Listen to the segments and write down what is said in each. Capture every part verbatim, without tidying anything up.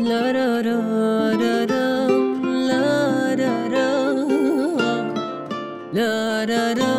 لا را را را را لا را را لا را را.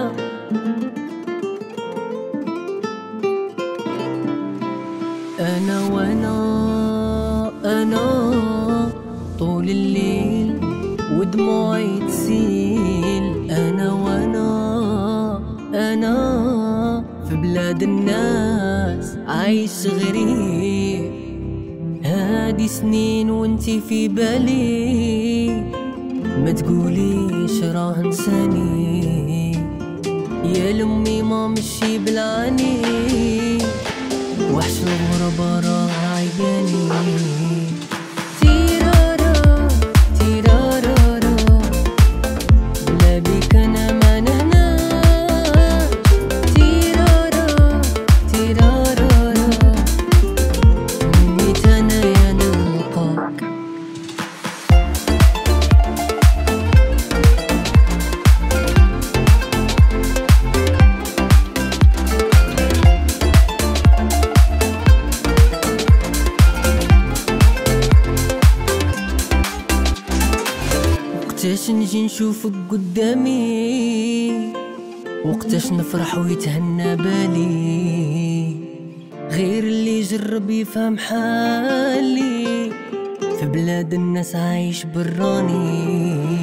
أنا وأنا أنا طول الليل ودموعي تسيل. أنا وأنا أنا في بلاد الناس عايش غريب. هادي سنين وانتي في بالي، ما تقوليش راه نساني. يا لمي ما مشي بالعاني، وحش الغربة راه عياني. تيرارا تيرارارا بلا بيك أنا ما نهناش. تيرارا تيرارارا نيت أنا يا نلقاك. وقتاش نجي نشوفك قدامي، وقتاش نفرح ويتهنى بالي. غير اللي جرب يفهم حالي، في بلاد الناس عايش براني.